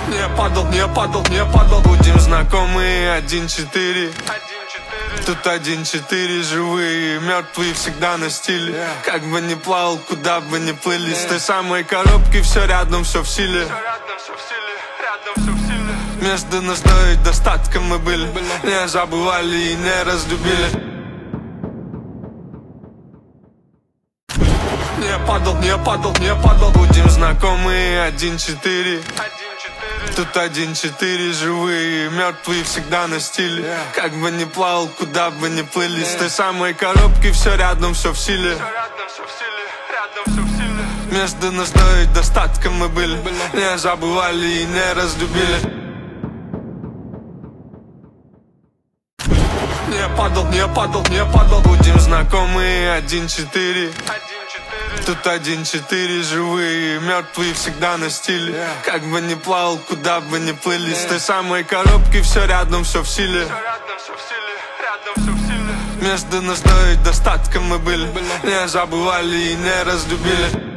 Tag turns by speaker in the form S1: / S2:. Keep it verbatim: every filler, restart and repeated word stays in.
S1: Не падал, не падал, не падал. Будем знакомы один-четыре. Тут один-четыре, живые, мертвые всегда на стиле. Как бы ни плавал, куда бы ни плыли, с той самой коробки все рядом, все в силе. Между нас двоих достатка мы были, не забывали и не разлюбили. Не падал, не падал, не падал. Будем знакомы один-четыре. Тут один-четыре, живые, мертвые всегда на стиле. Как бы ни плавал, куда бы ни плыли, с той самой коробки все рядом, все в силе. Между нас двоих достатка мы были, не забывали и не разлюбили. Не падал, не падал, не падал. Будем знакомы один-четыре. Тут один-четыре, живые, мертвые всегда на стиле. Как бы ни плавал, куда бы ни плыли, с той самой коробки все рядом, все в силе. Между нас двоих достатка мы были, не забывали и не разлюбили.